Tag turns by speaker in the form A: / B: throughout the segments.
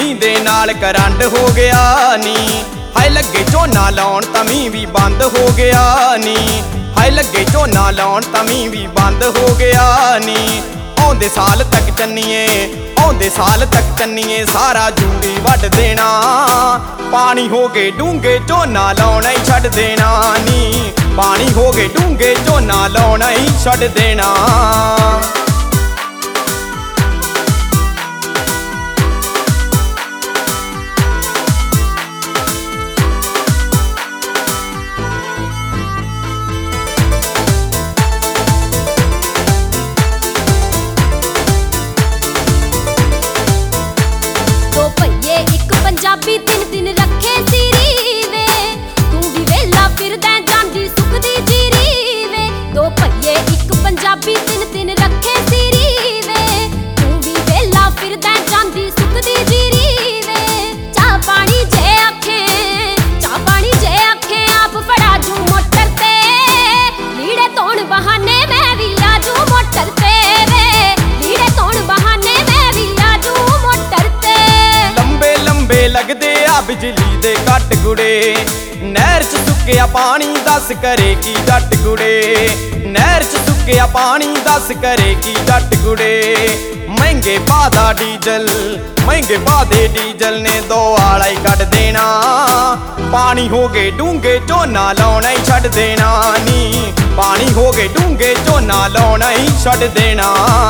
A: ਮੀਂਹ ਦੇ ਨਾਲ ਕਰੰਟ ਹੋ ਗਿਆ ਨੀ। ਹਾਏ ਲੱਗੇ ਝੋਨਾ ਲਾਉਣ ਤਾਂ ਮੀਂਹ ਵੀ ਬੰਦ ਹੋ ਗਿਆ ਨੀ। ਹਾਏ ਲੱਗੇ ਝੋਨਾ ਲਾਉਣ ਤਾਂ ਮੀਂਹ ਵੀ ਬੰਦ ਹੋ ਗਿਆ ਨੀ। ਆਉਂਦੇ ਸਾਲ ਤੱਕ ਚੰਨੀਏ, ਆਉਂਦੇ ਸਾਲ ਤੱਕ ਚੰਨੀਏ ਸਾਰਾ ਜੂੜੀ ਵੱਢ ਦੇਣਾ। ਪਾਣੀ ਹੋ ਗਏ ਡੂੰਘੇ ਝੋਨਾ ਲਾਉਣਾ ਹੀ ਛੱਡ ਦੇਣਾ ਨੀ। ਪਾਣੀ ਹੋ ਗਏ ਡੂੰਘੇ ਝੋਨਾ ਲਾਉਣਾ ਹੀ ਛੱਡ ਦੇਣਾ।
B: ਪੰਜਾਬੀ ਤਿੰਨ ਦਿਨ ਰੱਖੇ ਸੀਰੀ ਵੇ, ਤੂੰ ਵੀ ਵੇਲਾ ਫਿਰਦਾ ਜਾਂਦੀ ਸੁੱਕਦੀ ਜੀਰੀ ਵੇ। ਦੋ ਪਈਏ ਇੱਕ ਪੰਜਾਬੀ ਤਿੰਨ ਦਿਨ ਰੱਖੇ ਸੀਰੀ ਵੇ, ਤੂੰ ਵੀ ਵੇਲਾ ਫਿਰਦਾ ਜਾਂਦੀ ਸੁੱਕਦੀ ਜੀਰੀ ਵੇ। ਚਾਹ ਪਾਣੀ ਜੇ ਆਖੇ, ਚਾਹ ਪਾਣੀ ਜੇ ਆਖੇ ਆਪ ਫੜਾ ਜੂ ਮੋਟਰ ਤੇ। ਲੀੜੇ ਧੋਣ ਬਹਾਨੇ ਮੈਂ ਵੀ ਆਜੂ ਮੋਟਰ ਤੇ ਵੇ। ਲੀੜੇ ਧੋਣ ਬਹਾਨੇ ਮੈਂ ਵੀ ਆਜੂ ਮੋਟਰ ਤੇ।
A: ਲੰਬੇ ਲੰਬੇ ਲੱਗਦੇ ਆ ਬਿਜਲੀ ਦੇ ਕੱਟ ਗੁੜੇ, ਨਹਿਰ 'ਚ ਸੁੱਕਿਆ ਪਾਣੀ ਦੱਸ ਕਰੇ ਕੀ ਜੱਟ ਗੁੜੇ। ਨਹਿਰ 'ਚ ਸੁੱਕਿਆ ਪਾਣੀ ਦੱਸ ਕਰੇ ਕੀ ਜੱਟ ਗੁੜੇ। ਮਹਿੰਗੇ ਭਾਅ ਦਾ ਡੀਜ਼ਲ, ਮਹਿੰਗੇ ਭਾਅ ਦੇ ਡੀਜ਼ਲ ਨੇ ਦੋ ਆਲਾ ਹੀ ਕੱਢ ਦੇਣਾ। ਪਾਣੀ ਹੋ ਗਏ ਡੂੰਘੇ ਝੋਨਾ ਲਾਉਣਾ ਹੀ ਛੱਡ ਦੇਣਾ ਨੀ। ਪਾਣੀ ਹੋ ਗਏ ਡੂੰਘੇ ਝੋਨਾ ਲਾਉਣਾ ਹੀ ਛੱਡ ਦੇਣਾ।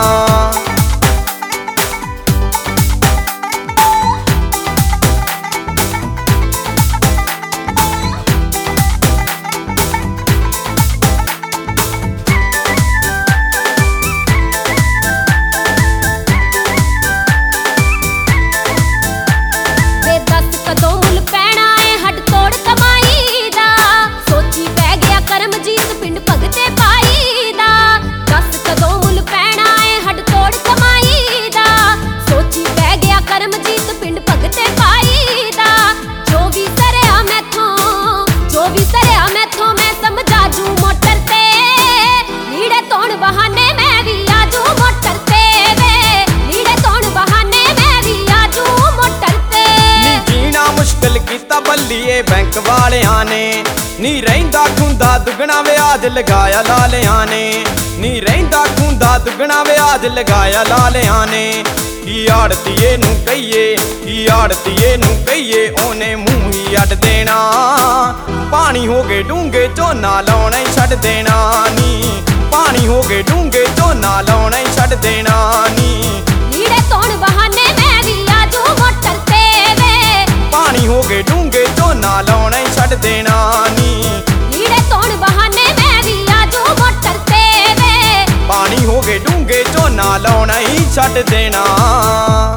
A: ਬੱਲੀਏ ਬੈਂਕ ਵਾਲਿਆਂ ਨੇ ਨੀ ਰਹਿੰਦਾ ਖੁੰਦਾ ਦੁੱਗਣਾ ਵਿਆਜ ਲਗਾਇਆ ਲਾਲਿਆਂ ਨੇ। ਨੀ ਰਹਿੰਦਾ ਖੁੰਦਾ ਦੁੱਗਣਾ ਵਿਆਜ ਲਗਾਇਆ ਲਾਲਿਆਂ ਨੇ। ਕੀ ਆੜਤੀਏ ਨੂੰ ਕਹੀਏ, ਕੀ ਆੜਤੀਏ ਨੂੰ ਕਹੀਏ ਉਹਨੇ ਮੂੰਹ ਹੀ ਅੱਡ ਦੇਣਾ। ਪਾਣੀ ਹੋ ਗਏ ਡੂੰਘੇ ਝੋਨਾ ਲਾਉਣਾ ਹੀ ਛੱਡ ਦੇਣਾ ਨੀ। ਪਾਣੀ ਹੋ ਗਏ ਡੂੰਘੇ ਝੋਨਾ ਲਾਉਣਾ ਹੀ ਛੱਡ ਦੇਣਾ ਨੀ।
B: ਲੀੜੇ ਧੋਣ ਬਹਾਨੇ ਮੈਂ ਵੀ ਆਜੂ ਮੋਟਰ ਤੇ ਵੇ।
A: ਪਾਣੀ ਹੋ ਗਏ ਡੂੰਘੇ ਝੋਨਾ ਲਾਉਣਾ ਹੀ ਛੱਡ ਦੇਣਾ ਨੀ।
B: ਲੀੜੇ ਧੋਣ ਬਹਾਨੇ ਮੈਂ ਵੀ ਆਜੂ ਮੋਟਰ ਤੇ ਵੇ।
A: ਪਾਣੀ ਹੋ ਗਏ ਡੂੰਘੇ ਝੋਨਾ ਲਾਉਣਾ ਹੀ ਛੱਡ ਦੇਣਾ।